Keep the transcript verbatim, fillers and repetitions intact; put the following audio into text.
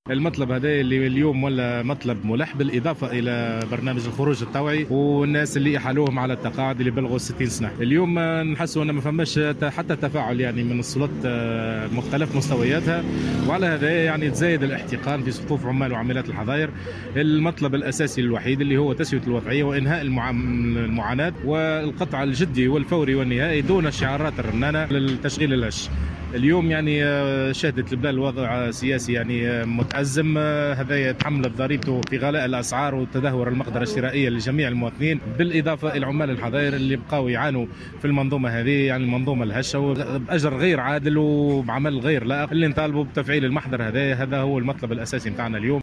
المطلب هذا اللي اليوم ولا مطلب ملح، بالاضافه الى برنامج الخروج الطوعي والناس اللي احالوهم على التقاعد اللي بلغوا ستين سنه. اليوم نحسوا ان ما فماش حتى تفاعل يعني من السلطات مختلف مستوياتها، وعلى هذا يعني تزايد الاحتقان في صفوف عمال وعاملات الحظاير. المطلب الاساسي الوحيد اللي هو تسويه الوضعيه وانهاء المعاناه والقطع الجدي والفوري والنهائي دون شعارات الرنانه للتشغيل الهش. اليوم يعني شهدت البلاد الوضع سياسي يعني متأزم، هذا يتحمل ضريبته في غلاء الأسعار وتدهور المقدرة الشرائية لجميع المواطنين، بالإضافة إلى عمال الحظاير اللي بقاو يعانوا في المنظومة هذه، يعني المنظومة الهشة وبأجر غير عادل وبعمل غير لائق، اللي نطالبوا بتفعيل المحضر هذا. هذا هو المطلب الأساسي متاعنا اليوم.